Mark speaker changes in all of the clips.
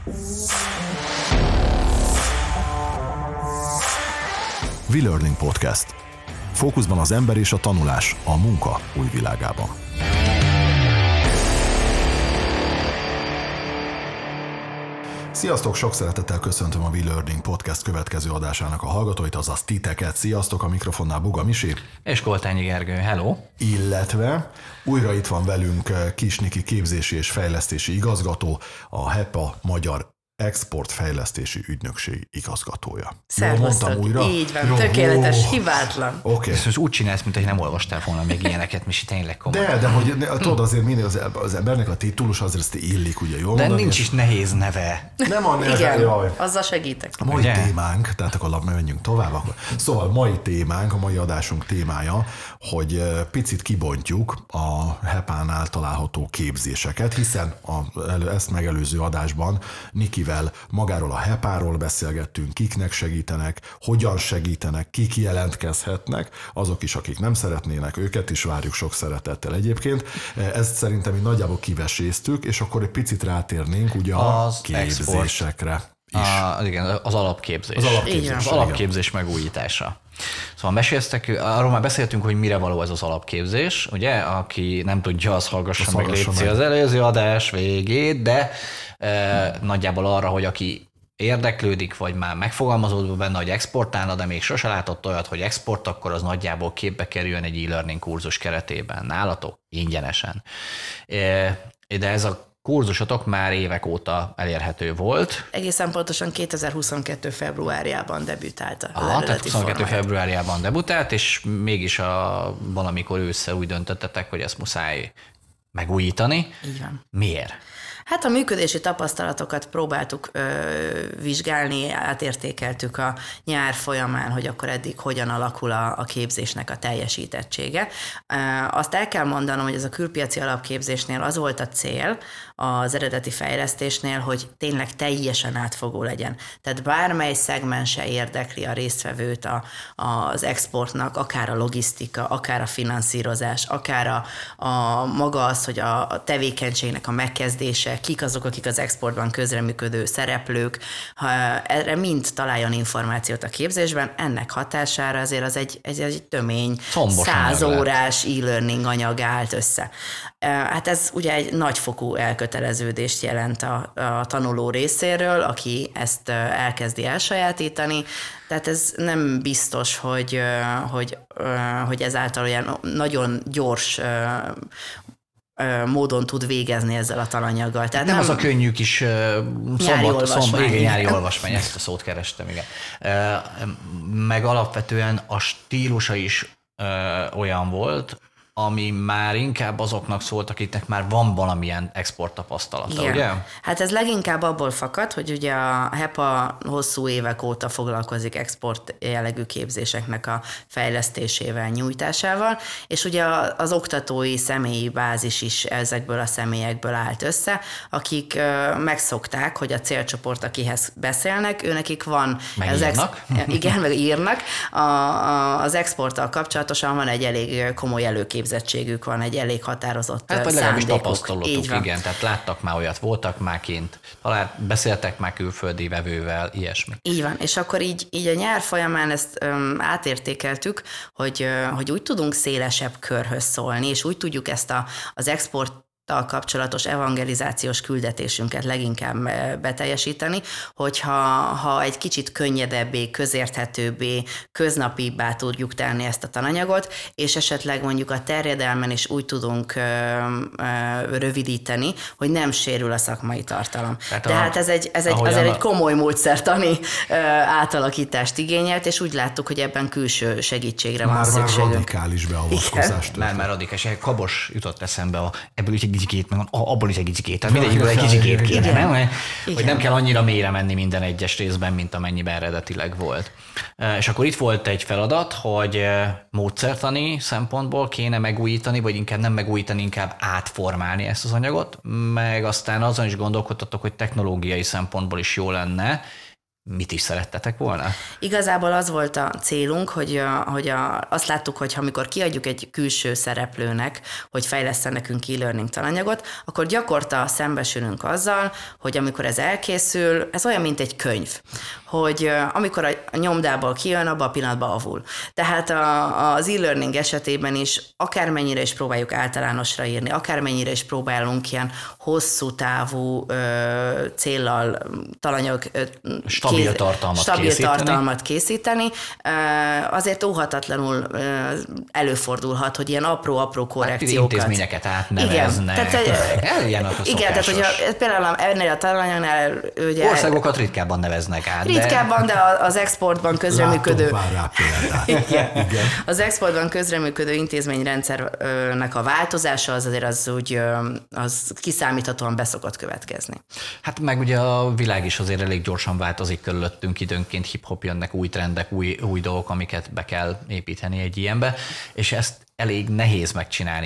Speaker 1: WeLearning Podcast. Fókuszban az ember és a tanulás a munka új világában. Sziasztok, sok szeretettel köszöntöm a WeLearning Podcast következő adásának a hallgatóit, azaz titeket. Sziasztok, a mikrofonnál Buga Misi.
Speaker 2: És Koltányi Gergő, hello.
Speaker 1: Illetve újra itt van velünk Kis Niki képzési és fejlesztési igazgató, a HEPA Magyar Exportfejlesztési Ügynökség igazgatója.
Speaker 3: Szervusztok, újra? Így van, tökéletes, hibátlan.
Speaker 2: Okay. Ezt úgy csinálsz, mint hogy nem olvastál volna még ilyeneket, Misi, tényleg komoly.
Speaker 1: De hogy tudod, azért mindig az embernek a titulus azért ezt illik, ugye jól
Speaker 2: de
Speaker 1: mondani?
Speaker 2: Nincs is nehéz neve.
Speaker 1: Nem a neve,
Speaker 3: igen,
Speaker 1: jaj.
Speaker 3: azzal segítek.
Speaker 1: A mai témánk, tehát akkor menjünk tovább. Szóval a mai adásunk témája, hogy picit kibontjuk a HEPA-nál található képzéseket, hiszen ezt megelőző adásban Nikivel magáról a HEPA-ról beszélgettünk, kiknek segítenek, hogyan segítenek, kik jelentkezhetnek, azok is, akik nem szeretnének, őket is várjuk sok szeretettel egyébként. Ezt szerintem így nagyjából kiveséztük, és akkor egy picit rátérnénk ugye a képzésekre is.
Speaker 2: Igen, az alapképzés.
Speaker 1: Az
Speaker 2: alapképzés megújítása. Szóval meséltek, arról már beszéltünk, hogy mire való ez az alapképzés, ugye? Aki nem tudja, az hallgassa meg létszi az előző adás végét, de nagyjából arra, hogy aki érdeklődik, vagy már megfogalmazódva benne, hogy exportálna, de még sose látott olyat, hogy export, akkor az nagyjából képbe kerüljön egy e-learning kurzus keretében. Nálatok ingyenesen. De ez a kurzusotok már évek óta elérhető volt.
Speaker 3: Egészen pontosan 2022. februárjában debütált
Speaker 2: tehát 22. februárjában debütált, és mégis valamikor ősszel úgy döntöttetek, hogy ezt muszáj megújítani.
Speaker 3: Így van.
Speaker 2: Miért?
Speaker 3: Hát a működési tapasztalatokat próbáltuk vizsgálni, átértékeltük a nyár folyamán, hogy akkor eddig hogyan alakul a képzésnek a teljesítettsége. Azt el kell mondanom, hogy ez a külpiaci alapképzésnél az volt a cél, az eredeti fejlesztésnél, hogy tényleg teljesen átfogó legyen. Tehát bármely szegmense érdekli a résztvevőt az exportnak, akár a logisztika, akár a finanszírozás, akár a maga az, hogy a tevékenységnek a megkezdése, kik azok, akik az exportban közreműködő szereplők, ha erre mind találjon információt a képzésben, ennek hatására azért az egy tömény, 100 órás e-learning anyag állt össze. Hát ez ugye egy nagyfokú elköteleződést jelent a tanuló részéről, aki ezt elkezdi elsajátítani, tehát ez nem biztos, hogy ezáltal olyan nagyon gyors módon tud végezni ezzel a tananyaggal. Tehát
Speaker 2: nem az a könnyű kis nyári olvasmány, ezt a szót kerestem, igen. Meg alapvetően a stílusa is olyan volt, ami már inkább azoknak szólt, akiknek már van valamilyen export tapasztalata, igen. Ugye?
Speaker 3: Hát ez leginkább abból fakad, hogy ugye a HEPA hosszú évek óta foglalkozik export jellegű képzéseknek a fejlesztésével, nyújtásával, és ugye az oktatói személyi bázis is ezekből a személyekből állt össze, akik megszokták, hogy a célcsoport, akihez beszélnek, őnekik van... Igen, meg írnak. Az exporttal kapcsolatosan van egy elég komoly előképzettségük, van egy elég határozott szándékuk.
Speaker 2: Vagy legalábbis tapasztalatuk, igen, tehát láttak már olyat, voltak már kint, talán beszéltek már külföldi vevővel, ilyesmi.
Speaker 3: Így van, és akkor így a nyár folyamán ezt átértékeltük, hogy úgy tudunk szélesebb körhöz szólni, és úgy tudjuk ezt az export kapcsolatos evangelizációs küldetésünket leginkább beteljesíteni, hogyha egy kicsit könnyedebbé, közérthetőbbé, köznapibbá tudjuk tenni ezt a tananyagot, és esetleg mondjuk a terjedelmen is úgy tudunk rövidíteni, hogy nem sérül a szakmai tartalom. Tehát ez egy komoly módszertani átalakítást igényelt, és úgy láttuk, hogy ebben külső segítségre van szükségünk.
Speaker 1: Már radikális beavatkozást.
Speaker 2: Már radikális. Kabos jutott eszembe, ebből is egy kicsikét, meg abból is egy kicsikét. Tehát mindegyikből egy kicsikét kéne, nem? Hogy nem kell annyira mélyre menni minden egyes részben, mint amennyiben eredetileg volt. És akkor itt volt egy feladat, hogy módszertani szempontból kéne megújítani, vagy inkább nem megújítani, inkább átformálni ezt az anyagot, meg aztán azon is gondolkodtatok, hogy technológiai szempontból is jó lenne mit is szerettetek volna?
Speaker 3: Igazából az volt a célunk, azt láttuk, hogy amikor kiadjuk egy külső szereplőnek, hogy fejleszten nekünk e-learning tananyagot, akkor gyakorta szembesülünk azzal, hogy amikor ez elkészül, ez olyan, mint egy könyv, hogy amikor a nyomdából kijön, abban a pillanatban avul. Tehát az e-learning esetében is akármennyire is próbáljuk általánosra írni, akármennyire is próbálunk ilyen hosszú távú céllal tananyag
Speaker 2: stabil tartalmat
Speaker 3: készíteni, azért óhatatlanul előfordulhat, hogy ilyen apró korrekciókat.
Speaker 2: Intézményeket átneveznek.
Speaker 3: Igen, tehát hogy például ennél a tananyagnál...
Speaker 2: Ugye, országokat ritkábban neveznek át.
Speaker 3: Ritkábban, de az exportban közreműködő...
Speaker 1: Igen.
Speaker 3: Az exportban közreműködő intézményrendszernek a változása az azért az kiszámíthatóan be szokott következni.
Speaker 2: Hát meg ugye a világ is azért elég gyorsan változik körülöttünk, időnként hip-hop jönnek, új trendek, új dolgok, amiket be kell építeni egy ilyenbe, és ezt elég nehéz megcsinálni,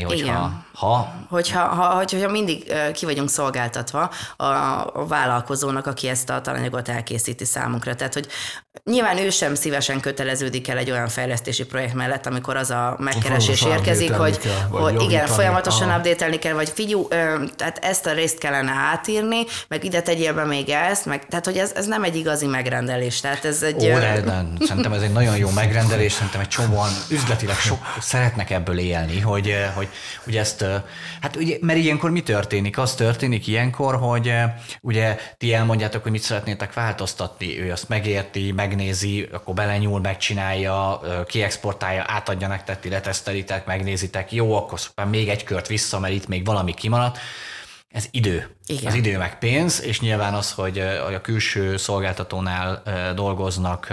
Speaker 2: hogyha
Speaker 3: mindig ki vagyunk szolgáltatva a vállalkozónak, aki ezt a tananyagot elkészíti számunkra. Tehát, hogy nyilván ő sem szívesen köteleződik el egy olyan fejlesztési projekt mellett, amikor az a megkeresés érkezik, hogy igen, folyamatosan update-elni kell, vagy figyelj, tehát ezt a részt kellene átírni, meg ide tegyél be még ezt, meg, tehát, hogy ez nem egy igazi megrendelés. Tehát ez egy...
Speaker 2: Szerintem ez egy nagyon jó megrendelés, szerintem egy csomóan üzletileg szeretnek ebből élni, hogy ezt, hát ugye, mert ilyenkor mi történik? Az történik ilyenkor, hogy ugye ti elmondjátok, hogy mit szeretnétek változtatni, ő azt megérti, megnézi, akkor belenyúl, megcsinálja, kiexportálja, átadja nektek, ti letesztelitek, megnézitek, jó, akkor még egy kört vissza, mert itt még valami kimaradt. Ez idő. Igen. Az idő meg pénz, és nyilván az, hogy a külső szolgáltatónál dolgoznak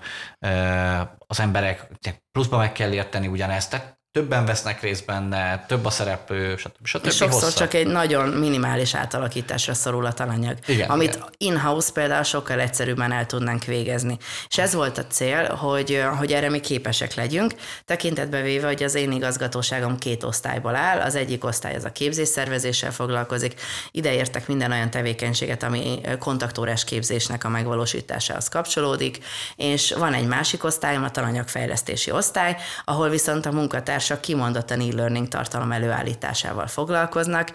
Speaker 2: az emberek, pluszban meg kell érteni ugyanezt, tehát többen vesznek részt benne, több a szereplő, stb.
Speaker 3: És sokszor csak egy nagyon minimális átalakításra szorul a tananyag, amit in-house például sokkal egyszerűbben el tudnánk végezni. És ez volt a cél, hogy erre mi képesek legyünk, tekintetbe véve, hogy az én igazgatóságom 2 osztályból áll, az egyik osztály az a képzésszervezéssel foglalkozik, ide értek minden olyan tevékenységet, ami kontaktórás képzésnek a megvalósításához kapcsolódik, és van egy másik osztályom, a tananyagfejlesztési osztály, ahol viszont a munkatársak kimondottan e-learning tartalom előállításával foglalkoznak,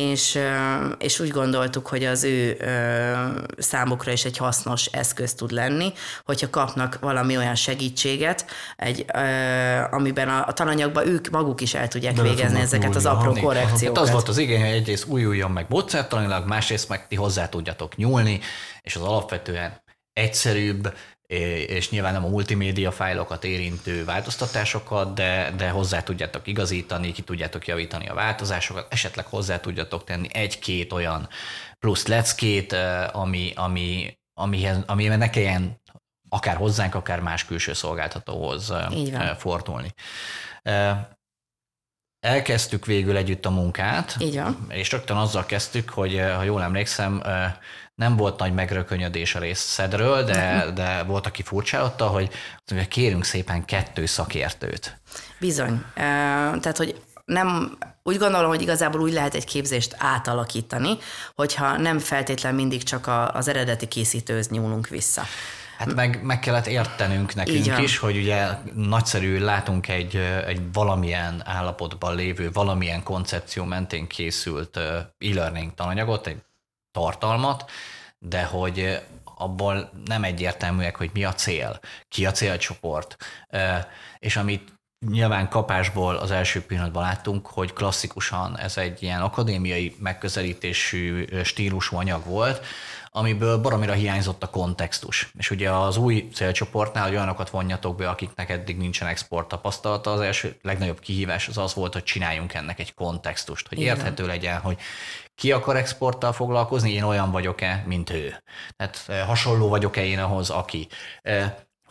Speaker 3: és úgy gondoltuk, hogy az ő számukra is egy hasznos eszköz tud lenni, hogyha kapnak valami olyan segítséget, amiben a tananyagban ők maguk is el tudják végezni ezeket az apró korrekciókat.
Speaker 2: Az volt az igény, hogy egyrészt újuljon meg módszertanilag, másrészt meg ti hozzá tudjatok nyúlni, és az alapvetően egyszerűbb, és nyilván nem a multimédia fájlokat érintő változtatásokat, de hozzá tudjátok igazítani, ki tudjátok javítani a változásokat, esetleg hozzá tudjátok tenni 1-2 olyan plusz leckét, amiben ne kelljen akár hozzánk, akár más külső szolgáltatóhoz fordulni. Elkezdtük végül együtt a munkát, és rögtön azzal kezdtük, hogy ha jól emlékszem, nem volt nagy megrökönyödés a részedről, de volt, aki furcsálta, hogy kérünk szépen 2 szakértőt.
Speaker 3: Bizony. Tehát, hogy nem, úgy gondolom, hogy igazából úgy lehet egy képzést átalakítani, hogyha nem feltétlen mindig csak az eredeti készítőhöz nyúlunk vissza.
Speaker 2: Hát meg kellett értenünk nekünk is, hogy ugye nagyszerű, látunk egy valamilyen állapotban lévő, valamilyen koncepció mentén készült e-learning tananyagot, egy tartalmat, de hogy abból nem egyértelműek, hogy mi a cél, ki a célcsoport, és amit nyilván kapásból az első pillanatban láttunk, hogy klasszikusan ez egy ilyen akadémiai megközelítésű stílusú anyag volt, amiből baromira hiányzott a kontextus. És ugye az új célcsoportnál, hogy olyanokat vonjatok be, akiknek eddig nincsen export tapasztalata, az első legnagyobb kihívás az volt, hogy csináljunk ennek egy kontextust, hogy érthető legyen, hogy ki akar exporttal foglalkozni, én olyan vagyok-e, mint ő. Tehát hasonló vagyok-e én ahhoz, aki.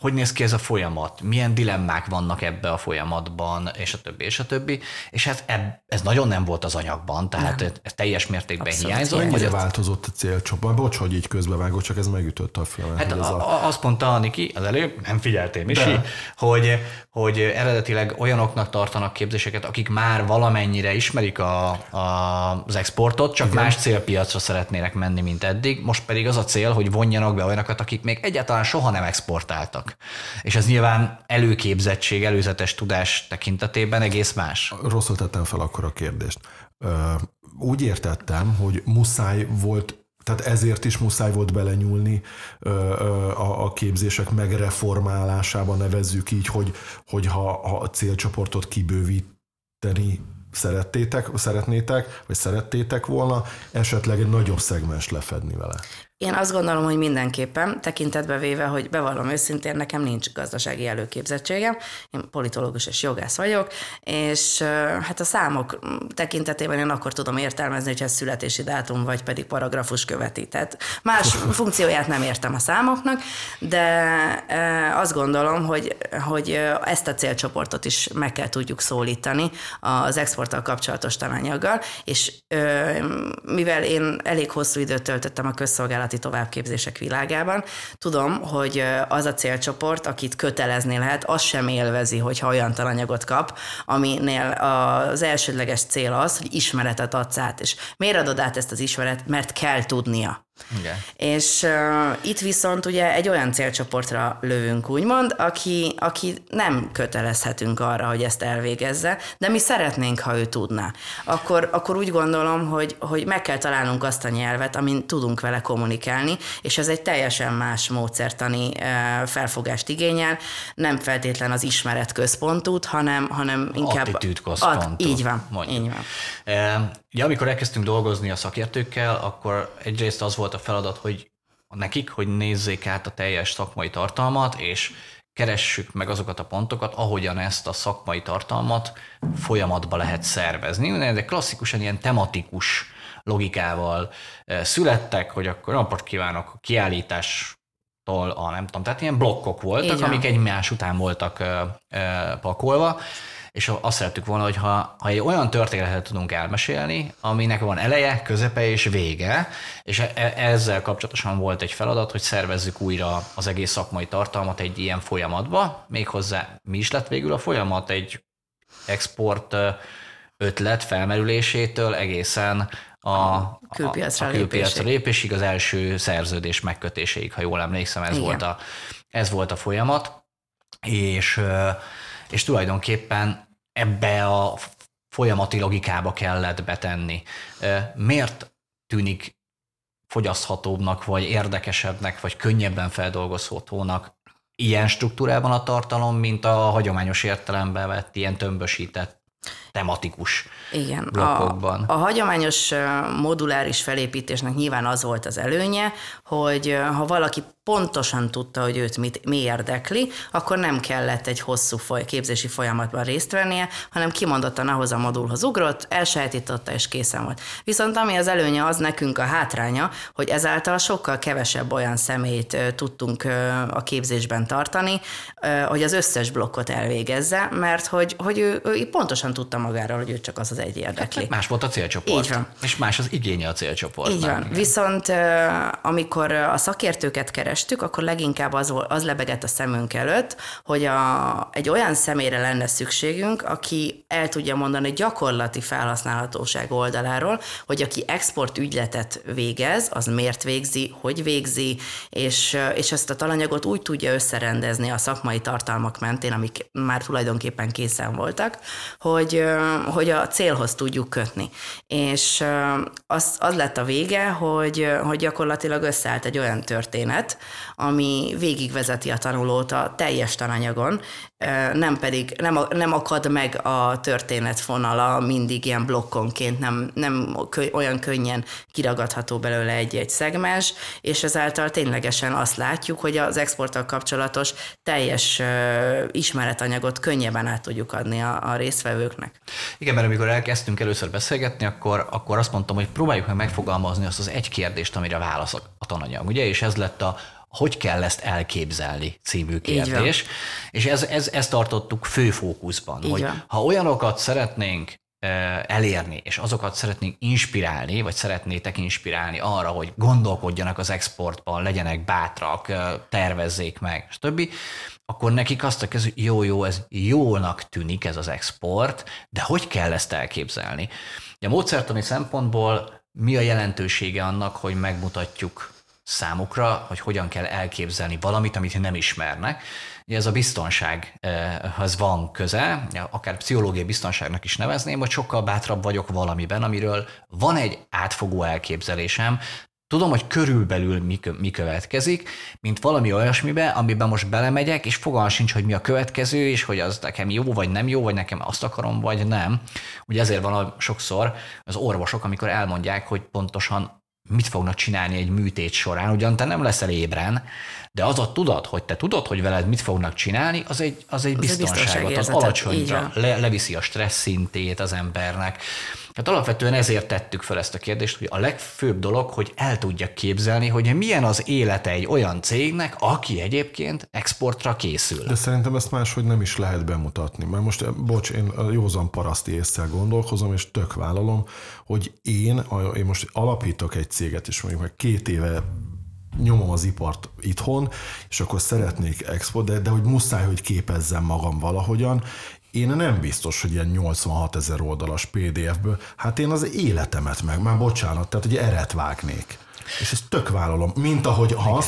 Speaker 2: hogy néz ki ez a folyamat, milyen dilemmák vannak ebbe a folyamatban, és a többi, és a többi. És hát ez nagyon nem volt az anyagban, tehát ez teljes mértékben hiányzott.
Speaker 1: Mennyire változott a célcsoport? Bocs, hogy így közbevágok, csak ez megütötte a filmet.
Speaker 2: Hát azt mondta Niki az előbb, nem figyeltél, Misi, hogy eredetileg olyanoknak tartanak képzéseket, akik már valamennyire ismerik az exportot, csak más célpiacra szeretnének menni, mint eddig. Most pedig az a cél, hogy vonjanak be olyanokat, akik még egyáltalán soha nem exportáltak. És ez nyilván előképzettség, előzetes tudás tekintetében egész más.
Speaker 1: Rosszul tettem fel akkor a kérdést. Úgy értettem, hogy muszáj volt, tehát ezért is muszáj volt belenyúlni a képzések megreformálásába, nevezzük így, hogy ha a célcsoportot kibővíteni szerettétek volna, esetleg egy nagyobb szegmens lefedni vele.
Speaker 3: Én azt gondolom, hogy mindenképpen, tekintetbe véve, hogy bevallom őszintén, nekem nincs gazdasági előképzettségem, én politológus és jogász vagyok, és hát a számok tekintetében én akkor tudom értelmezni, hogy ez születési dátum, vagy pedig paragrafus követi. Tehát más funkcióját nem értem a számoknak, de azt gondolom, hogy ezt a célcsoportot is meg kell tudjuk szólítani az exporttal kapcsolatos tananyaggal, és mivel én elég hosszú időt töltöttem a közszolgálati továbbképzések világában, tudom, hogy az a célcsoport, akit kötelezni lehet, az sem élvezi, hogyha olyan tananyagot kap, aminél az elsődleges cél az, hogy ismeretet adsz át. És miért adod át ezt az ismeret? Mert kell tudnia. Igen. És itt viszont ugye egy olyan célcsoportra lövünk, úgymond, aki nem kötelezhetünk arra, hogy ezt elvégezze, de mi szeretnénk, ha ő tudná. Akkor úgy gondolom, hogy meg kell találnunk azt a nyelvet, amin tudunk vele kommunikálni, és ez egy teljesen más módszertani felfogást igényel, nem feltétlen az ismeretközpontút, hanem inkább...
Speaker 2: Attitűdközpontút.
Speaker 3: Így van.
Speaker 2: Ja, amikor elkezdtünk dolgozni a szakértőkkel, akkor egyrészt az volt a feladat, hogy nekik, hogy nézzék át a teljes szakmai tartalmat, és keressük meg azokat a pontokat, ahogyan ezt a szakmai tartalmat folyamatba lehet szervezni. De klasszikusan ilyen tematikus logikával születtek, hogy akkor napot kívánok a kiállítástól, nem tudom, tehát ilyen blokkok voltak, amik egymás után voltak pakolva, és azt szerettük volna, hogy ha egy olyan történetet tudunk elmesélni, aminek van eleje, közepe és vége, és ezzel kapcsolatosan volt egy feladat, hogy szervezzük újra az egész szakmai tartalmat egy ilyen folyamatba, méghozzá mi is lett végül a folyamat, egy export ötlet felmerülésétől egészen a külpiacra lépésig, az első szerződés megkötéséig, ha jól emlékszem, ez volt a folyamat, és tulajdonképpen ebbe a folyamati logikába kellett betenni. Miért tűnik fogyaszthatóbbnak, vagy érdekesebbnek, vagy könnyebben feldolgozhatónak ilyen struktúrában a tartalom, mint a hagyományos értelemben vett ilyen tömbösített tematikus blokkokban?
Speaker 3: A hagyományos moduláris felépítésnek nyilván az volt az előnye, hogy ha valaki pontosan tudta, hogy őt mi érdekli, akkor nem kellett egy hosszú képzési folyamatban részt vennie, hanem kimondottan ahhoz a modulhoz ugrott, elsajátította és készen volt. Viszont ami az előnye, az nekünk a hátránya, hogy ezáltal sokkal kevesebb olyan személyt tudtunk a képzésben tartani, hogy az összes blokkot elvégezze, mert hogy ő pontosan tudta magáról, hogy ő csak az egy érdekli.
Speaker 2: Hát más volt a célcsoport.
Speaker 3: Így van.
Speaker 2: És más az igénye a célcsoportnak.
Speaker 3: Így van. Viszont amikor a szakértőket kerestük, akkor leginkább az lebegett a szemünk előtt, hogy egy olyan személyre lenne szükségünk, aki el tudja mondani gyakorlati felhasználhatóság oldaláról, hogy aki export ügyletet végez, az miért végzi, hogy végzi, és ezt a talanyagot úgy tudja összerendezni a szakmai tartalmak mentén, amik már tulajdonképpen készen voltak, hogy a célhoz tudjuk kötni. És az lett a vége, hogy gyakorlatilag összeállt egy olyan történet, ami végigvezeti a tanulót a teljes tananyagon, nem akad meg a történet fonala mindig ilyen blokkonként, nem olyan könnyen kiragadható belőle egy szegmens, és ezáltal ténylegesen azt látjuk, hogy az exporttal kapcsolatos teljes ismeretanyagot könnyebben át tudjuk adni a résztvevőknek.
Speaker 2: Igen, mert amikor elkezdtünk először beszélgetni, akkor azt mondtam, hogy próbáljuk meg megfogalmazni azt az egy kérdést, amire válasz a tananyag, ugye? És ez lett a hogy kell ezt elképzelni című kérdés. És ezt tartottuk fő fókuszban, hogy ha olyanokat szeretnénk elérni, és azokat szeretnénk inspirálni, vagy szeretnétek inspirálni arra, hogy gondolkodjanak az exportban, legyenek bátrak, tervezzék meg, stb., akkor nekik azt a hogy jó, ez jónak tűnik ez az export, de hogy kell ezt elképzelni? A módszertani szempontból mi a jelentősége annak, hogy megmutatjuk számukra, hogy hogyan kell elképzelni valamit, amit nem ismernek. Ugye ez a biztonsághoz van köze, akár pszichológiai biztonságnak is nevezném, hogy sokkal bátrabb vagyok valamiben, amiről van egy átfogó elképzelésem, tudom, hogy körülbelül mi következik, mint valami olyasmibe, amiben most belemegyek, és fogalmam sincs, hogy mi a következő, és hogy az nekem jó, vagy nem jó, vagy nekem azt akarom, vagy nem. Ugye ezért van sokszor az orvosok, amikor elmondják, hogy pontosan mit fognak csinálni egy műtét során, ugyan te nem leszel ébren, de az a tudat, hogy te tudod, hogy veled mit fognak csinálni, az egy biztonságot, az alacsonyra leviszi a stressz szintét az embernek. Hát alapvetően ezért tettük fel ezt a kérdést, hogy a legfőbb dolog, hogy el tudja képzelni, hogy milyen az élete egy olyan cégnek, aki egyébként exportra készül.
Speaker 1: De szerintem ezt máshogy nem is lehet bemutatni. Mert most, én a józan paraszti ésszel gondolkozom, és tök vállalom, hogy én most alapítok egy céget, és mondjuk meg 2 éve nyomom az ipart itthon, és akkor szeretnék export, de hogy muszáj, hogy képezzem magam valahogyan. Én nem biztos, hogy ilyen 86 000 oldalas PDF-ből, hát én az életemet már bocsánat, tehát hogy eret vágnék. És ezt tök vállalom, mint ahogy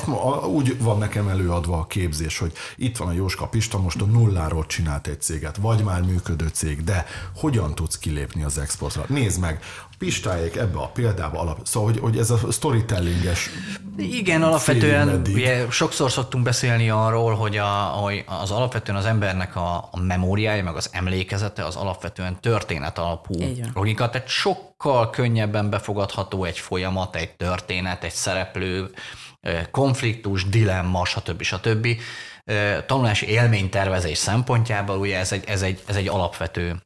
Speaker 1: úgy van nekem előadva a képzés, hogy itt van a Jóska Pista, most a nulláról csinált egy céget, vagy már működő cég, de hogyan tudsz kilépni az exportra? Nézd meg, Pistáék ebbe a példába szóval, hogy ez a storytellinges.
Speaker 2: Igen, alapvetően ugye, sokszor szoktunk beszélni arról, hogy az alapvetően az embernek a memóriája, meg az emlékezete az alapvetően történet alapú logika, tehát sokkal könnyebben befogadható egy folyamat, egy történet, egy szereplő, konfliktus, dilemma, stb. Tanulási élménytervezés szempontjából ugye ez egy alapvető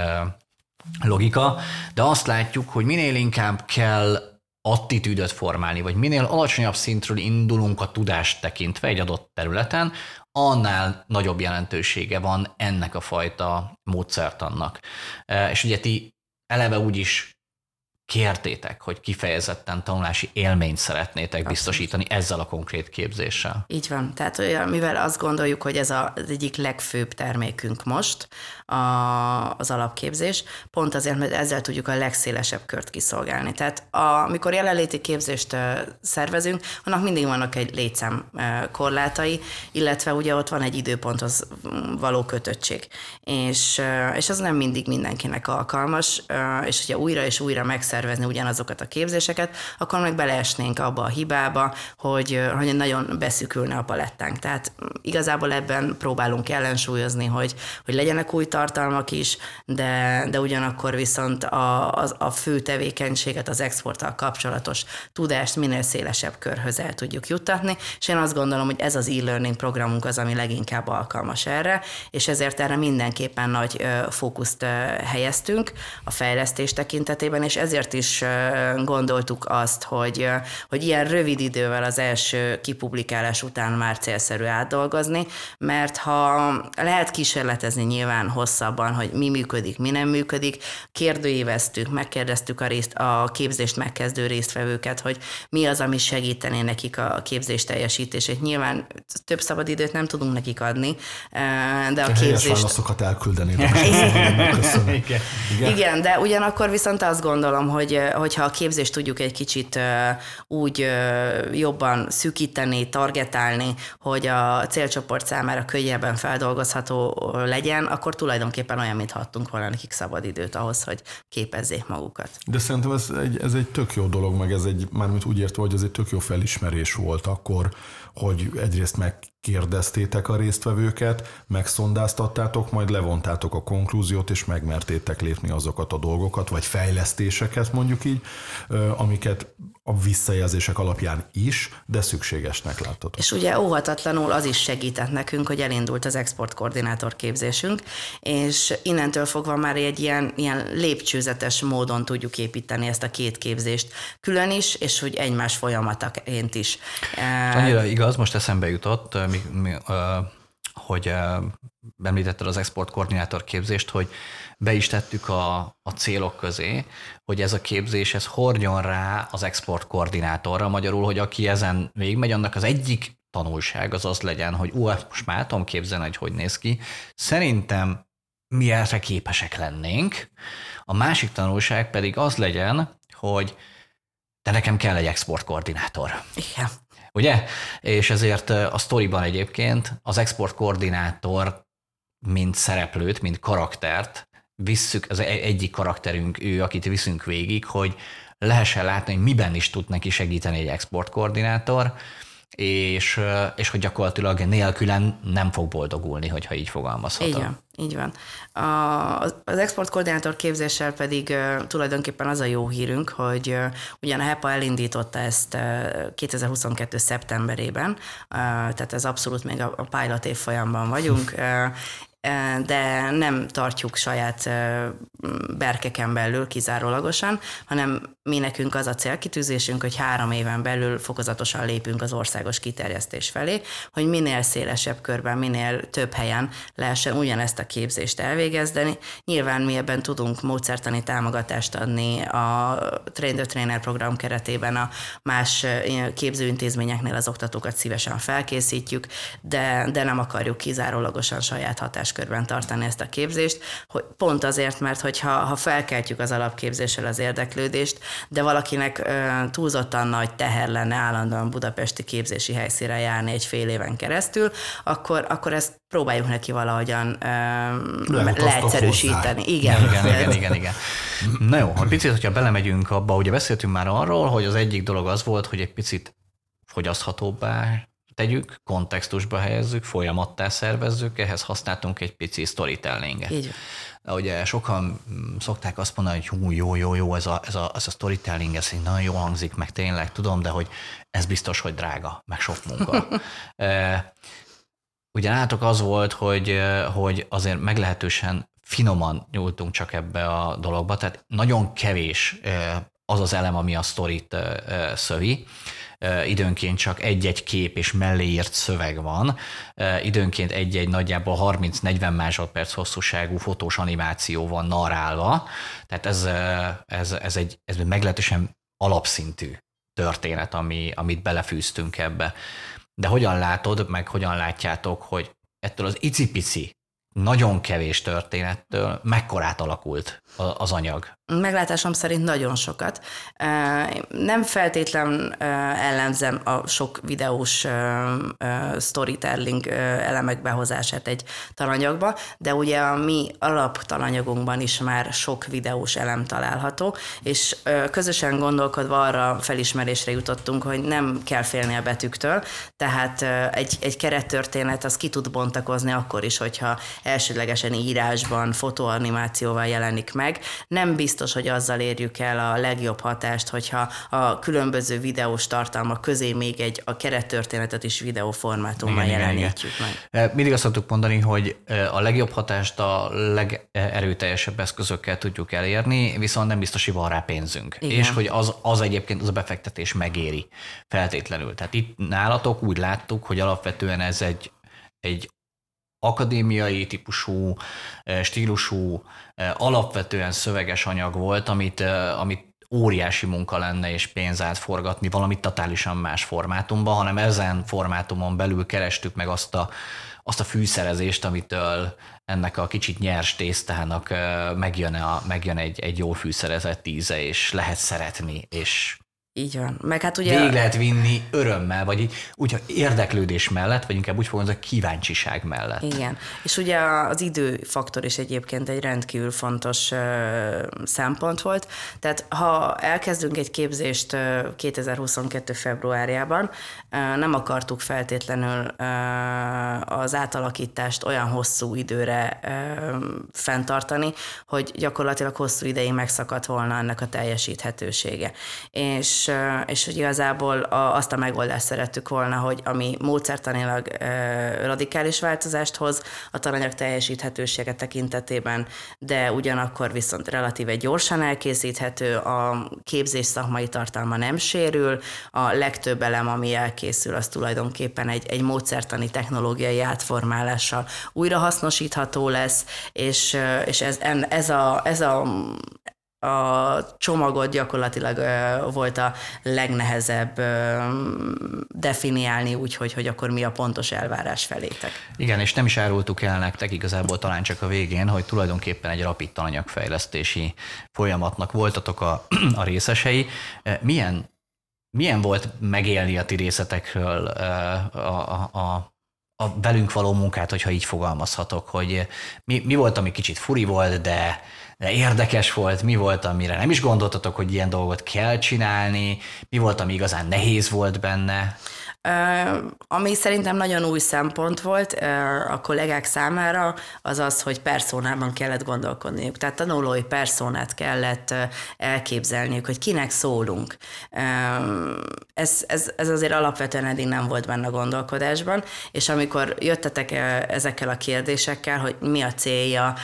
Speaker 2: logika, de azt látjuk, hogy minél inkább kell attitűdöt formálni, vagy minél alacsonyabb szintről indulunk a tudást tekintve egy adott területen, annál nagyobb jelentősége van ennek a fajta módszertannak. És ugye ti eleve úgy is kértétek, hogy kifejezetten tanulási élményt szeretnétek biztosítani ezzel a konkrét képzéssel.
Speaker 3: Így van. Tehát mivel azt gondoljuk, hogy ez az egyik legfőbb termékünk most, az alapképzés, pont azért, mert ezzel tudjuk a legszélesebb kört kiszolgálni. Tehát amikor jelenléti képzést szervezünk, annak mindig vannak egy létszám korlátai, illetve ugye ott van egy időponthoz való kötöttség. És az nem mindig mindenkinek alkalmas, és hogyha újra és újra megszervezni ugyanazokat a képzéseket, akkor meg beleesnénk abba a hibába, hogy nagyon beszűkülne a palettánk. Tehát igazából ebben próbálunk ellensúlyozni, hogy legyenek új tartalmak is, de ugyanakkor viszont a fő tevékenységet, az exporttal kapcsolatos tudást minél szélesebb körhöz el tudjuk juttatni, és én azt gondolom, hogy ez az e-learning programunk az, ami leginkább alkalmas erre, és ezért erre mindenképpen nagy fókuszt helyeztünk a fejlesztés tekintetében, és ezért is gondoltuk azt, hogy ilyen rövid idővel az első kipublikálás után már célszerű átdolgozni, mert ha lehet kísérletezni nyilván hosszabban, hogy mi működik, mi nem működik, kérdőíveztük, megkérdeztük a képzést megkezdő résztvevőket, hogy mi az, ami segítené nekik a képzés teljesítését. Nyilván több szabadidőt nem tudunk nekik adni, de a képzést...
Speaker 1: Helyes válaszokat elküldeni.
Speaker 3: Igen, de ugyanakkor viszont azt gondolom, hogyha a képzést tudjuk egy kicsit úgy jobban szűkíteni, targetálni, hogy a célcsoport számára könnyebben feldolgozható legyen, akkor tulajdonképpen olyan, mint adtunk volna nekik szabadidőt ahhoz, hogy képezzék magukat.
Speaker 1: De szerintem ez egy tök jó dolog, meg ez mármint úgy értve, hogy ez egy tök jó felismerés volt akkor, hogy egyrészt kérdeztétek a résztvevőket, megszondáztattátok, majd levontátok a konklúziót, és megmertétek lépni azokat a dolgokat, vagy fejlesztéseket mondjuk így, amiket a visszajelzések alapján is, de szükségesnek láttatok.
Speaker 3: És ugye óhatatlanul az is segített nekünk, hogy elindult az exportkoordinátor képzésünk, és innentől fogva már egy ilyen lépcsőzetes módon tudjuk építeni ezt a két képzést külön is, és hogy egymás folyamataként is.
Speaker 2: Annyira igaz, most eszembe jutott, hogy említetted az exportkoordinátor képzést, hogy be is tettük a célok közé, hogy ez a képzés, ez hordjon rá az exportkoordinátorra, magyarul, hogy aki ezen végigmegy, annak az egyik tanulság az legyen, hogy most már tudom képzelni, hogy néz ki. Szerintem mi erre képesek lennénk. A másik tanulság pedig az legyen, hogy de nekem kell egy exportkoordinátor.
Speaker 3: Igen.
Speaker 2: Ugye? És ezért a sztoriban egyébként az exportkoordinátor mint szereplőt, mint karaktert visszük, az egyik karakterünk ő, akit viszünk végig, hogy lehessen látni, hogy miben is tud neki segíteni egy exportkoordinátor, és hogy gyakorlatilag nélkülen nem fog boldogulni, hogyha így fogalmazhatom.
Speaker 3: Így van. Az exportkoordinátor képzéssel pedig tulajdonképpen az a jó hírünk, hogy ugyan a HEPA elindította ezt 2022. szeptemberében, tehát ez abszolút még a pilot évfolyamban vagyunk, de nem tartjuk saját berkeken belül kizárólagosan, hanem mi nekünk az a célkitűzésünk, hogy 3 éven belül fokozatosan lépünk az országos kiterjesztés felé, hogy minél szélesebb körben, minél több helyen lehessen ugyanezt a képzést elvégezni. Nyilván mi ebben tudunk módszertani támogatást adni a Train the Trainer program keretében, a más képzőintézményeknél az oktatókat szívesen felkészítjük, de nem akarjuk kizárólagosan saját hatáskörben tartani ezt a képzést, hogy pont azért, mert hogyha felkeltjük az alapképzéssel az érdeklődést, de valakinek túlzottan nagy teher lenne állandóan budapesti képzési helyszínre járni egy fél éven keresztül, akkor ezt próbáljuk neki valahogyan leegyszerűsíteni.
Speaker 2: Igen. Na jó, ha picit, hogyha belemegyünk abba, ugye beszéltünk már arról, hogy az egyik dolog az volt, hogy egy picit fogyaszthatóbbá tegyük, kontextusba helyezzük, folyamattá szervezzük, ehhez használtunk egy pici storytellinget.
Speaker 3: Így.
Speaker 2: Ugye sokan szokták azt mondani, hogy jó, ez a storytelling, ez nagyon jól hangzik, meg tényleg tudom, de hogy ez biztos, hogy drága, meg sok munka. Ugye látok az volt, hogy azért meglehetősen finoman nyúltunk csak ebbe a dologba, tehát nagyon kevés az az elem, ami a sztorit szövi. Időnként csak egy-egy kép és mellé írt szöveg van, időnként egy-egy nagyjából 30-40 másodperc hosszúságú fotós animáció van narrálva, tehát ez egy meglehetősen alapszintű történet, amit belefűztünk ebbe. De hogyan látod, meg hogyan látjátok, hogy ettől az icipici, nagyon kevés történettől mekkorát alakult az anyag?
Speaker 3: Meglátásom szerint nagyon sokat. Nem feltétlen ellenzem a sok videós storytelling elemek behozását egy tananyagba, de ugye a mi alaptananyagunkban is már sok videós elem található, és közösen gondolkodva arra felismerésre jutottunk, hogy nem kell félni a betűktől, tehát egy kerettörténet az ki tud bontakozni akkor is, hogyha elsődlegesen írásban, fotoanimációval jelenik meg. Nem biztos, hogy azzal érjük el a legjobb hatást, hogyha a különböző videós tartalmak közé még a kerettörténetet is videóformátumban jelenítjük meg.
Speaker 2: Mindig azt szoktuk mondani, hogy a legjobb hatást a legerőteljesebb eszközökkel tudjuk elérni, viszont nem biztos, hogy van rá pénzünk. Igen. És hogy az egyébként az a befektetés megéri feltétlenül. Tehát itt nálatok úgy láttuk, hogy alapvetően ez egy akadémiai típusú, stílusú, alapvetően szöveges anyag volt, amit óriási munka lenne és pénz átforgatni valamit totálisan más formátumban, hanem ezen formátumon belül kerestük meg azt a fűszerezést, amitől ennek a kicsit nyers tésztának megjön egy jól fűszerezett íze, és lehet szeretni, és
Speaker 3: Így van. Meg hát ugye...
Speaker 2: Végig lehet vinni örömmel, vagy így úgy érdeklődés mellett, vagy inkább úgy fogom, hogy a kíváncsiság mellett.
Speaker 3: Igen. És ugye az időfaktor is egyébként egy rendkívül fontos szempont volt. Tehát ha elkezdünk egy képzést 2022. februárjában, nem akartuk feltétlenül az átalakítást olyan hosszú időre fenntartani, hogy gyakorlatilag hosszú ideig megszakadt volna ennek a teljesíthetősége. És hogy igazából azt a megoldást szerettük volna, hogy ami módszertanilag radikális változást hoz a tananyag teljesíthetősége tekintetében, de ugyanakkor viszont relatíve gyorsan elkészíthető, a képzés szakmai tartalma nem sérül, a legtöbb elem, ami elkészül, az tulajdonképpen egy módszertani technológiai átformálással újrahasznosítható lesz, és ez a csomagot gyakorlatilag volt a legnehezebb definiálni úgy, hogy akkor mi a pontos elvárás felétek.
Speaker 2: Igen, és nem is árultuk el nektek igazából talán csak a végén, hogy tulajdonképpen egy rapid tananyagfejlesztési folyamatnak voltatok a részesei. Milyen volt megélni a ti részletekről a velünk való munkát, hogyha így fogalmazhatok, hogy mi volt, ami kicsit furi volt, de érdekes volt, mi volt, amire nem is gondoltatok, hogy ilyen dolgot kell csinálni, mi volt, ami igazán nehéz volt benne?
Speaker 3: Ami szerintem nagyon új szempont volt a kollégák számára, az az, hogy perszónában kellett gondolkodniuk. Tehát tanulói perszónát kellett elképzelniük, hogy kinek szólunk. Ez azért alapvetően eddig nem volt benne a gondolkodásban, és amikor jöttetek ezekkel a kérdésekkel, hogy mi a célja,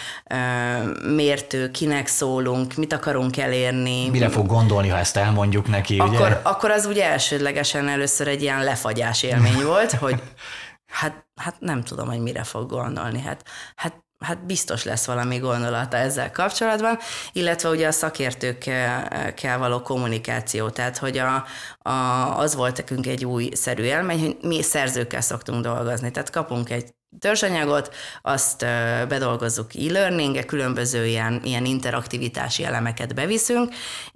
Speaker 3: miért kinek szólunk, mit akarunk elérni.
Speaker 2: Mire fog gondolni, ha ezt elmondjuk neki, ugye?
Speaker 3: Akkor az ugye elsődlegesen először egy ilyen lefagyás élmény volt, hogy hát nem tudom, hogy mire fog gondolni. Hát biztos lesz valami gondolata ezzel kapcsolatban, illetve ugye a szakértőkkel való kommunikáció, tehát hogy az volt nekünk egy újszerű élmény, hogy mi szerzőkkel szoktunk dolgozni, tehát kapunk egy törzsanyagot, azt bedolgozzuk e-learning-e, különböző ilyen interaktivitási elemeket beviszünk,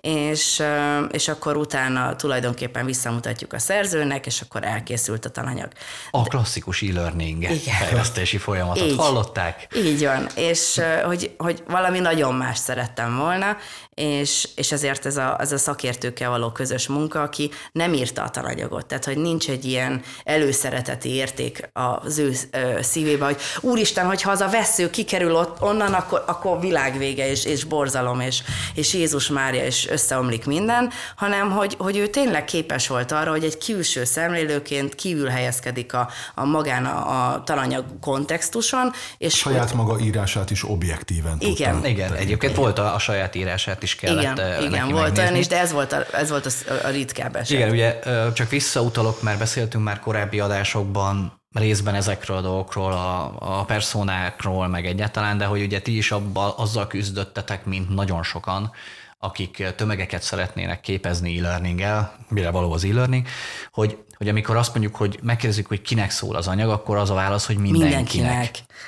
Speaker 3: és akkor utána tulajdonképpen visszamutatjuk a szerzőnek, és akkor elkészült a tananyag.
Speaker 2: A klasszikus e-learning fejlesztési folyamatot hallották?
Speaker 3: Így van, és hogy valami nagyon más szerettem volna, és ezért ez a szakértőkkel való közös munka, aki nem írta a tananyagot, tehát hogy nincs egy ilyen előszereteti érték az ő szívébe, hogy úristen, hogyha az a vessző kikerül onnan, akkor világvége, és borzalom, és Jézus Mária, és összeomlik minden, hanem hogy ő tényleg képes volt arra, hogy egy külső szemlélőként kívül helyezkedik a magán a tananyag kontextuson. És
Speaker 1: saját maga írását is objektíven tudta.
Speaker 2: Igen, egyébként volt a saját írását is kellett neki
Speaker 3: igen, volt
Speaker 2: megnézni.
Speaker 3: olyan is, de ez volt a ritkább eset.
Speaker 2: Igen, ugye csak visszautalok, mert beszéltünk már korábbi adásokban részben ezekről a dolgokról, a personákról, meg egyáltalán, de hogy ugye ti is azzal küzdöttetek, mint nagyon sokan, akik tömegeket szeretnének képezni e-learning-el, mire való az e-learning, hogy amikor azt mondjuk, hogy megkérdezzük, hogy kinek szól az anyag, akkor az a válasz, hogy mindenkinek.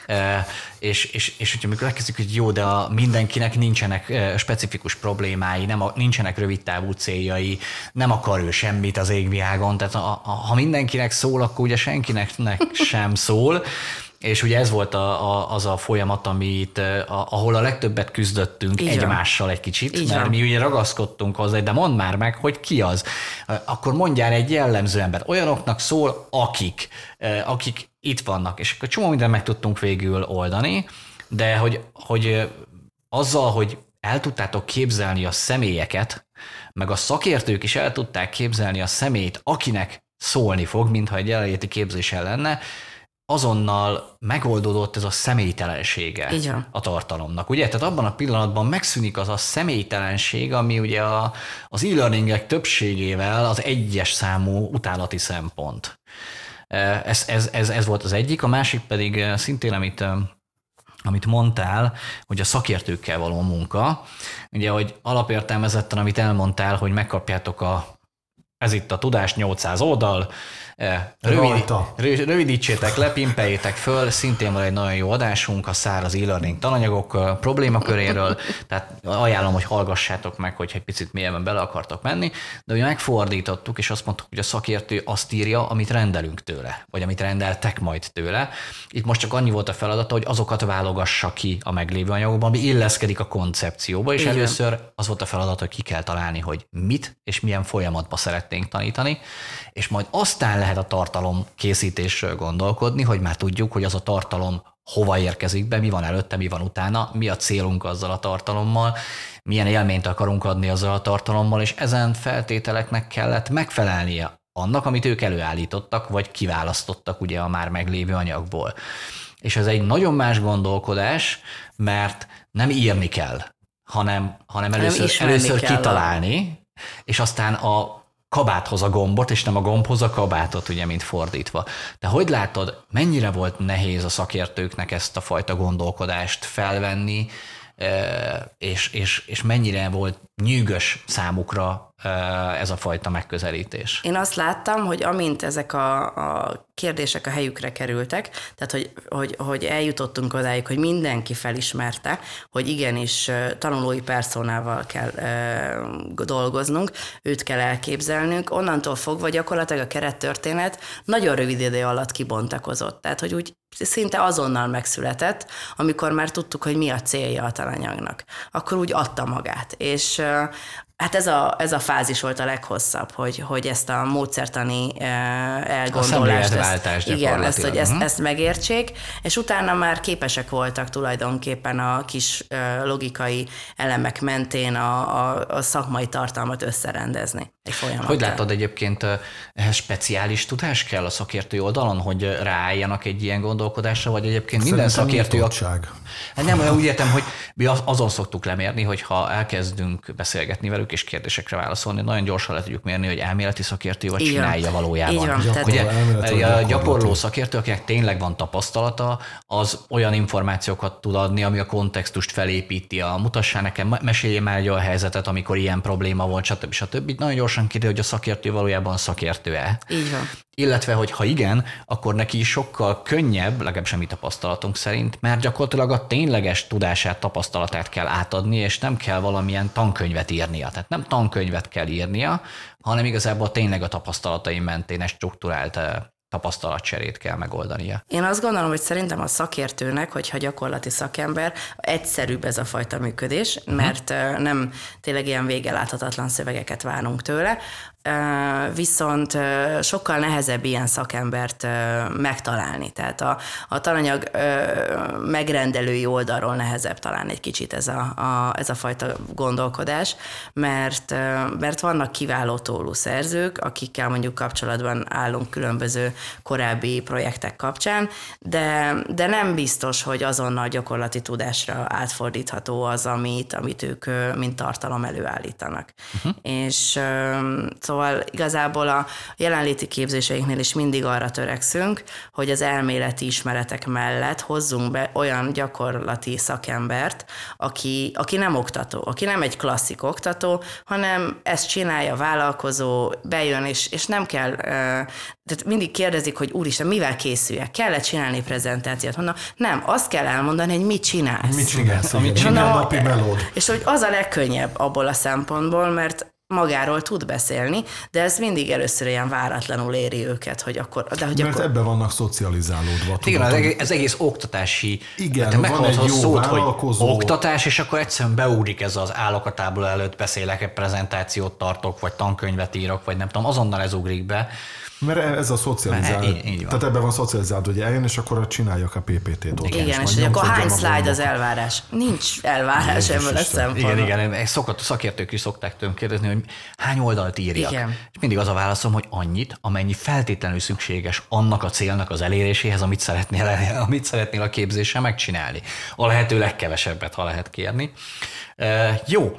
Speaker 2: És hogyha amikor megkezdjük, hogy jó, de mindenkinek nincsenek specifikus problémái, nincsenek rövidtávú céljai, nem akar ő semmit az égvilágon, tehát ha mindenkinek szól, akkor ugye senkinek sem szól. És ugye ez volt az a folyamat, ahol a legtöbbet küzdöttünk egymással egy kicsit, mert mi ugye ragaszkodtunk hozzá, de mondd már meg, hogy ki az. Akkor mondjál egy jellemző ember. Olyanoknak szól, akik itt vannak. És akkor csomó mindent meg tudtunk végül oldani, de hogy azzal, hogy el tudtátok képzelni a személyeket, meg a szakértők is el tudták képzelni a személyt, akinek szólni fog, mintha egy jelenléti képzéssel lenne, azonnal megoldódott ez a személytelensége a tartalomnak. Ugye? Tehát abban a pillanatban megszűnik az a személytelenség, ami ugye az e-learningek többségével az egyes számú utálati szempont. Ez volt az egyik, a másik pedig szintén, amit mondtál, hogy a szakértőkkel való munka. Ugye, hogy alapértelmezetten, amit elmondtál, hogy megkapjátok ez itt a tudás 800 oldal, Rövidítsétek le, pimpeljétek föl, szintén van egy nagyon jó adásunk a száraz e-learning tananyagok problémaköréről, tehát ajánlom, hogy hallgassátok meg, hogyha egy picit mélyebben bele akartok menni, de ugye megfordítottuk, és azt mondtuk, hogy a szakértő azt írja, amit rendelünk tőle, vagy amit rendeltek majd tőle. Itt most csak annyi volt a feladata, hogy azokat válogassa ki a meglévő anyagokban, ami illeszkedik a koncepcióba, és
Speaker 3: igen.
Speaker 2: Először az volt a feladat, hogy ki kell találni, hogy mit és milyen folyamatba szeretnénk tanítani, és majd aztán lehet a tartalom készítésről gondolkodni, hogy már tudjuk, hogy az a tartalom hova érkezik be, mi van előtte, mi van utána, mi a célunk azzal a tartalommal, milyen élményt akarunk adni azzal a tartalommal, és ezen feltételeknek kellett megfelelnie annak, amit ők előállítottak, vagy kiválasztottak ugye a már meglévő anyagból. És ez egy nagyon más gondolkodás, mert nem írni kell, hanem először kitalálni, és aztán a kabáthoz a gombot, és nem a gombhoz a kabátot, ugye, mint fordítva. De hogy látod, mennyire volt nehéz a szakértőknek ezt a fajta gondolkodást felvenni, és mennyire volt nyűgös számukra ez a fajta megközelítés?
Speaker 3: Én azt láttam, hogy amint ezek a kérdések a helyükre kerültek, tehát hogy eljutottunk odáig, hogy mindenki felismerte, hogy igenis tanulói perszónával kell dolgoznunk, őt kell elképzelnünk, onnantól fogva gyakorlatilag a kerettörténet nagyon rövid idő alatt kibontakozott. Tehát, hogy úgy szinte azonnal megszületett, amikor már tudtuk, hogy mi a célja a tananyagnak. Akkor úgy adta magát. És hát ez a fázis volt a leghosszabb, hogy ezt a módszertani elgondolást, ezt megértsék, és utána már képesek voltak tulajdonképpen a kis logikai elemek mentén a szakmai tartalmat összerendezni egy folyamatban.
Speaker 2: Hogy látod egyébként, ehhez speciális tudás kell a szakértői oldalon, hogy ráálljanak egy ilyen gondolkodásra, vagy egyébként minden szakértő... Nem, úgy értem, hogy mi azon szoktuk lemérni, hogy ha elkezdünk beszélgetni velük és kérdésekre válaszolni, nagyon gyorsan le tudjuk mérni, hogy elméleti szakértő vagy csinálja valójában. Ugye, a gyakorló szakértő, akinek tényleg van tapasztalata, az olyan információkat tud adni, ami a kontextust felépíti, mutassál nekem, mesélj már egy olyan helyzetet, amikor ilyen probléma volt, stb. Nagyon gyorsan kiderül, hogy a szakértő valójában szakértő-e.
Speaker 3: Így van.
Speaker 2: Illetve, hogy ha igen, akkor neki sokkal könnyebb, legalábbis a mi tapasztalatunk szerint, mert gyakorlatilag a tényleges tudását, tapasztalatát kell átadni, és nem kell valamilyen tankönyvet írnia. Tehát nem tankönyvet kell írnia, hanem igazából tényleg a tapasztalatai mentén egy struktúrált tapasztalatcserét kell megoldania.
Speaker 3: Én azt gondolom, hogy szerintem a szakértőnek, hogyha gyakorlati szakember, egyszerűbb ez a fajta működés, mert nem tényleg ilyen végeláthatatlan szövegeket várunk tőle, viszont sokkal nehezebb ilyen szakembert megtalálni. Tehát a tananyag megrendelői oldalról nehezebb talán egy kicsit ez a fajta gondolkodás, mert vannak kiváló tólúszerzők, akikkel mondjuk kapcsolatban állunk különböző korábbi projektek kapcsán, de nem biztos, hogy azonnal gyakorlati tudásra átfordítható az, amit ők mint tartalom előállítanak. És szóval igazából a jelenléti képzéseinknél is mindig arra törekszünk, hogy az elméleti ismeretek mellett hozzunk be olyan gyakorlati szakembert, aki nem oktató, aki nem egy klasszik oktató, hanem ezt csinálja, vállalkozó, bejön, és nem kell, tehát mindig kérdezik, hogy úristen, mivel készüljek? Kell-e csinálni prezentációt? Mondom, nem, azt kell elmondani, hogy mit csinálsz.
Speaker 1: Mit csinálsz? Mit csinál napi melód?
Speaker 3: És hogy az a legkönnyebb abból a szempontból, mert magáról tud beszélni, de ez mindig először ilyen váratlanul éri őket, hogy akkor...
Speaker 1: Mert ebben vannak szocializálódva.
Speaker 2: Igen, ez egész oktatási...
Speaker 1: Igen, van egy jó
Speaker 2: szót,
Speaker 1: vállalkozó...
Speaker 2: hogy oktatás, és akkor egyszerűen beugrik ez az állok a tábla előtt, beszélek, prezentációt tartok, vagy tankönyvet írok, vagy nem tudom, azonnal ez ugrik be.
Speaker 1: Mert ez a szocializált. Tehát ebben van szocializált, hogy eljön, és akkor csináljak a PPT-t ott.
Speaker 3: Igen, és hogy akkor hány szlájd az elvárás? Nincs elvárás ebből a szempontból.
Speaker 2: Igen, szakértők is szokták tőlem kérdezni, hogy hány oldalt írjak. Igen. És mindig az a válaszom, hogy annyit, amennyi feltétlenül szükséges annak a célnak az eléréséhez, amit szeretnél a képzéssel megcsinálni. A lehető legkevesebbet, ha lehet kérni. Jó,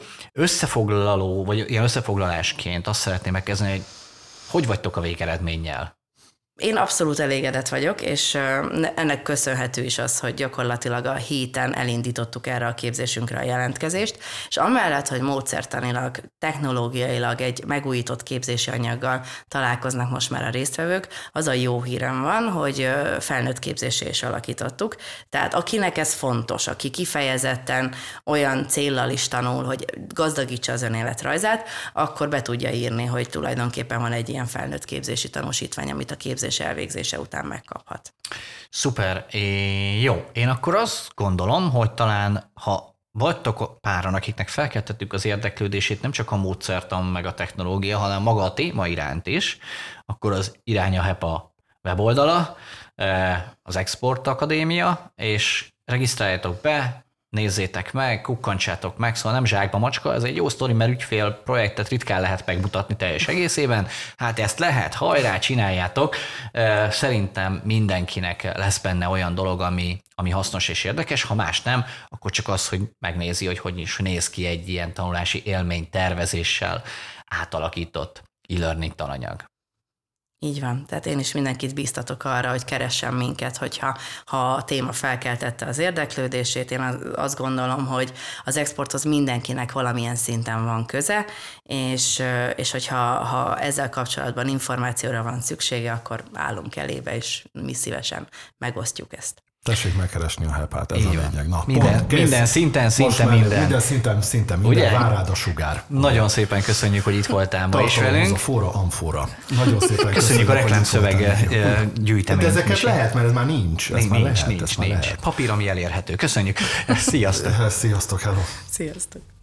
Speaker 2: összefoglalásként azt szeretném megkezdeni, hogy vagytok a végeredménnyel?
Speaker 3: Én abszolút elégedett vagyok, és ennek köszönhető is az, hogy gyakorlatilag a héten elindítottuk erre a képzésünkre a jelentkezést, és amellett, hogy módszertanilag, technológiailag egy megújított képzési anyaggal találkoznak most már a résztvevők, az a jó hírem van, hogy felnőtt képzésé is alakítottuk. Tehát akinek ez fontos, aki kifejezetten olyan céllal is tanul, hogy gazdagítsa az önéletrajzát, akkor be tudja írni, hogy tulajdonképpen van egy ilyen felnőtt képzési tanúsítvány, amit a képzés elvégzése után megkaphat.
Speaker 2: Szuper. Jó, én akkor azt gondolom, hogy talán ha vagytok páran, akiknek felkeltettük az érdeklődését nem csak a módszertan meg a technológia, hanem maga a téma iránt is, akkor az Irány a HEPA weboldala, az Export Akadémia, és regisztráljatok be, nézzétek meg, kukkantsátok meg, szóval nem zsákba macska, ez egy jó sztori, mert ügyfél projektet ritkán lehet megmutatni teljes egészében. Hát ezt lehet, hajrá, csináljátok. Szerintem mindenkinek lesz benne olyan dolog, ami hasznos és érdekes, ha más nem, akkor csak az, hogy megnézi, hogy is néz ki egy ilyen tanulási élmény tervezéssel átalakított e-learning tananyag.
Speaker 3: Így van, tehát én is mindenkit bíztatok arra, hogy keressen minket, hogyha a téma felkeltette az érdeklődését. Én azt gondolom, hogy az exporthoz mindenkinek valamilyen szinten van köze, és hogyha ezzel kapcsolatban információra van szüksége, akkor állunk elébe, és mi szívesen megosztjuk ezt.
Speaker 1: Tessék megkeresni a HEPA-t, ez így a lényeg. Na,
Speaker 2: minden szinten, minden.
Speaker 1: Minden szinten, minden, vár rád a sugár.
Speaker 2: Nagyon szépen köszönjük, hogy itt voltál ma is velünk.
Speaker 1: A forra amfora. Nagyon szépen
Speaker 2: köszönjük a reklámszöveg gyűjteményt.
Speaker 1: De ezeket lehet, mert ez már nincs.
Speaker 2: Nincs. Papír, ami elérhető. Köszönjük. Sziasztok.
Speaker 1: Sziasztok, hello.
Speaker 3: Sziasztok.